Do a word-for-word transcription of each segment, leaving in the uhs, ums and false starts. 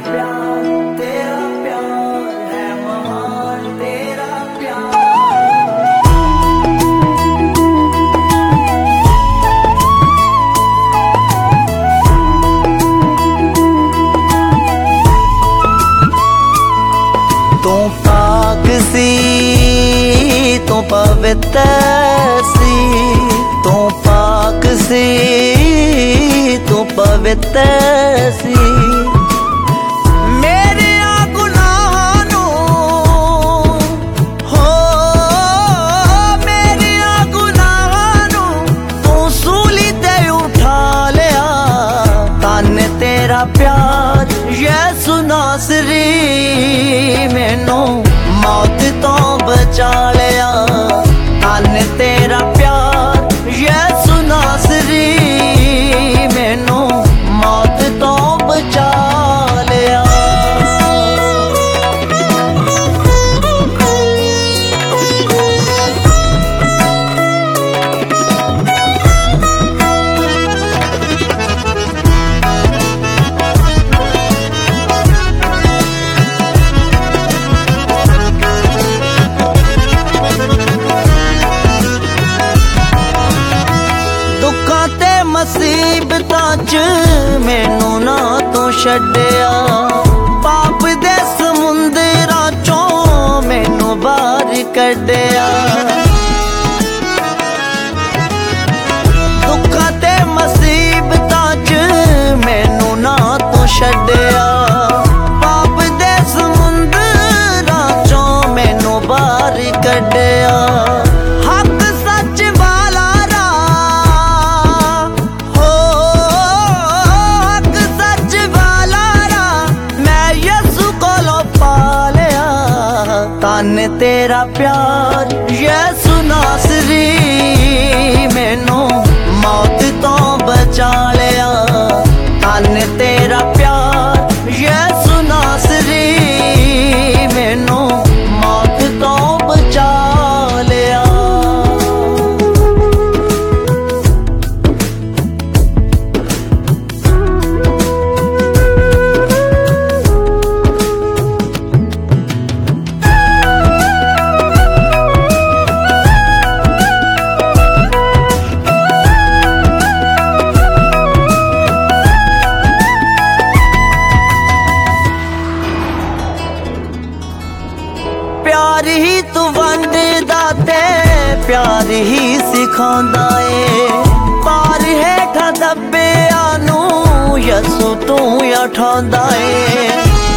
प्यार तेरा प्यार है महान, तेरा प्यार। तू पाक सी, तू पवित्र सी, तू पाक सी, तू पवित्र सी। मेरे गुनाहां नू हो, मेरे गुनाहां नू तू सूली ते उठा लिया। तन तेरा प्यार यीशु नासरी मैनू मौत तो बचा लिया। तन तेरा प्यार यीशु नासरी मैनू मौत तो बचा लिया। मुसीबतां च मैनू ना तू छड्डिया। पाप दे समुंदरां चों मैनू बाहर कड्डिया। दुखां ते मुसीबतां च मैनू ना तू छड्डिया। पाप दे समुंदरां चों मैनू बाहर कड्डिया। तन तेरा प्यार यीशु नासरी मैनू मौत तो बचा लिया। तन तेरा प्यार यीशु नासरी मैनू मौत तो बचा लिया। प्यार ही तू वंडदा ते प्यार ही सिखांदा ए। पार हेठा दब्बिया नू यीशु तू उठांदा ए।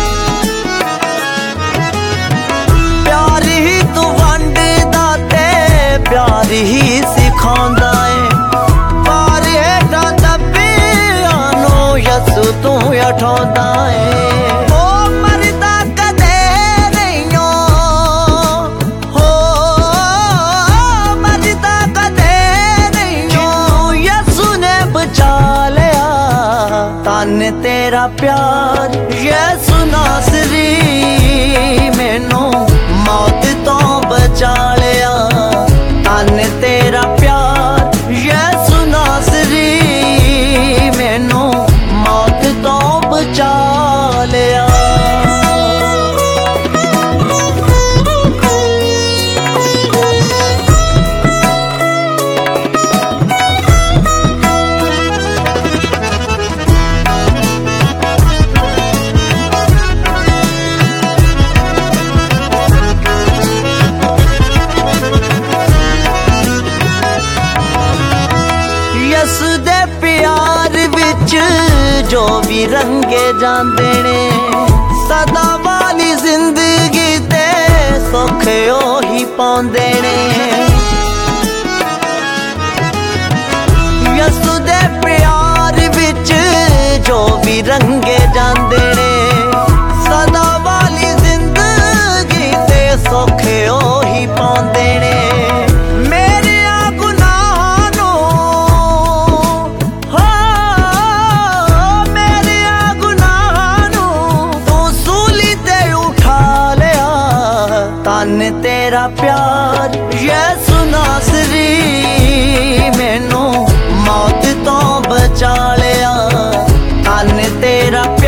प्यार ही तू वंडदा ते प्यार ही सिखांदा ए। पार हेठा दब्बिया नू यीशु तू उठांदा ए। तन तेरा प्यार यीशु नासरी मैनू मौत तो बचा लिया। तन तेरा प्यार यीशु नासरी मैनू मौत तो बचा लिया। यीशु दे प्यार विच जो भी रंगे जांदे ने। सदा वाली जिंदगी ते सुख ओही पाउंदे ने। यीशु दे प्यार विच जो भी रंगे जांदे ने। सदा वाली जिंदगी ते सुख ओही पाउंदे ने। तन तेरा प्यार यीशु नासरी मैनू मौत तो बचा लिया। तन तेरा